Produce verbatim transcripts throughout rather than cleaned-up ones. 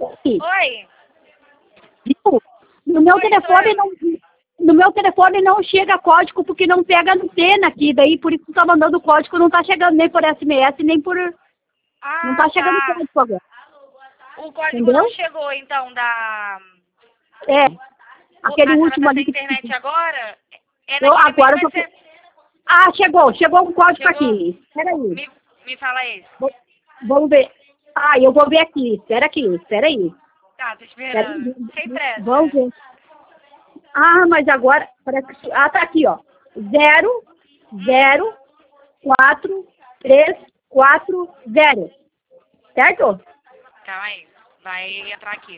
Oi? Viu? No meu Oi, telefone não... No meu telefone não chega código porque não pega antena aqui. Daí por isso que tá mandando o código, não tá chegando nem por S M S, nem por... Não Ah, tá chegando tá. código agora. O código Entendeu? não chegou, então, da... É. O- Aquele A senhora último tá sem ali que... internet agora? É Eu, naquele agora mesmo... eu tô... S- Ah, chegou. Chegou o código Chegou? aqui. Espera aí. Me, me fala esse. Vou- Vamos ver. Ah, eu vou ver aqui. Espera aqui. Espera aí. Tá, tô Espera esperando. aí. Sem Vamos pressa. ver. Ah, mas agora... Parece que... Ah, tá aqui, ó. Zero, zero, quatro, três, quatro, zero. Certo? Calma aí. Vai entrar aqui.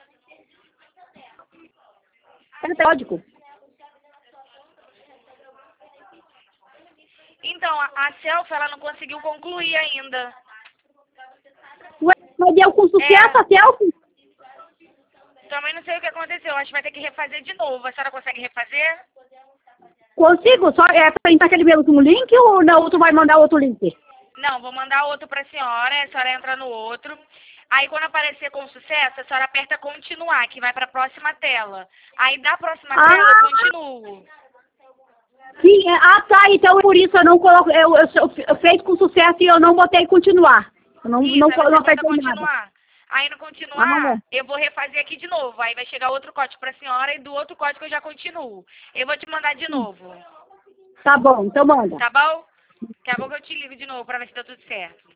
É código. Então, a, a selfie, ela não conseguiu concluir ainda. Ué, mas deu com sucesso É. a selfie? Também não sei o que aconteceu. Acho que vai ter que refazer de novo. A senhora consegue refazer? Consigo? Só é pra entrar aquele mesmo link ou não? Tu vai mandar outro link? Não, vou mandar outro pra senhora. A senhora entra no outro. Aí, quando aparecer com sucesso, a senhora aperta continuar, que vai pra próxima tela. Aí, da próxima Ah, tela, eu continuo. sim. é- Ah, tá. Então por isso eu não coloco. Eu, eu, eu, eu fiz com sucesso e eu não botei continuar. Eu não, Isso, não, aí co- não você bota apertei nada. continuar. Aí, no Ah, continuar, não. eu vou refazer aqui de novo. Aí, vai chegar outro código pra senhora e do outro código eu já continuo. Eu vou te mandar de novo. Tá bom, então manda. Tá bom? Daqui a pouco eu te ligo de novo pra ver se deu tudo certo.